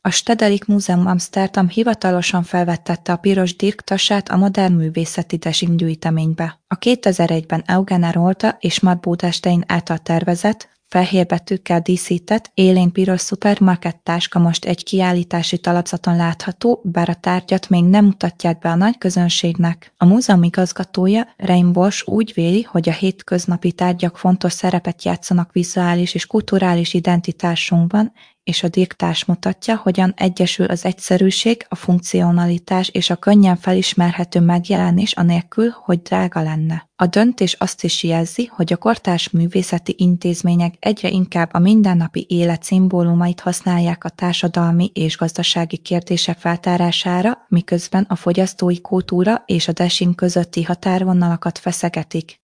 A Stedelijk Múzeum Amsterdam hivatalosan felvettette a piros dirktasát a modern művészeti design-gyűjteménybe. A 2001-ben Eugene Rolta és Matt Budestein által tervezett, fehér betűkkel díszített, élén piros szupermarket táska most egy kiállítási talapzaton látható, bár a tárgyat még nem mutatják be a nagy közönségnek. A múzeum igazgatója, Rein Bosch úgy véli, hogy a hétköznapi tárgyak fontos szerepet játszanak vizuális és kulturális identitásunkban, és a dirktás mutatja, hogyan egyesül az egyszerűség, a funkcionalitás és a könnyen felismerhető megjelenés anélkül, hogy drága lenne. A döntés azt is jelzi, hogy a kortárs művészeti intézmények egyre inkább a mindennapi élet szimbólumait használják a társadalmi és gazdasági kérdések feltárására, miközben a fogyasztói kultúra és a design közötti határvonalakat feszegetik.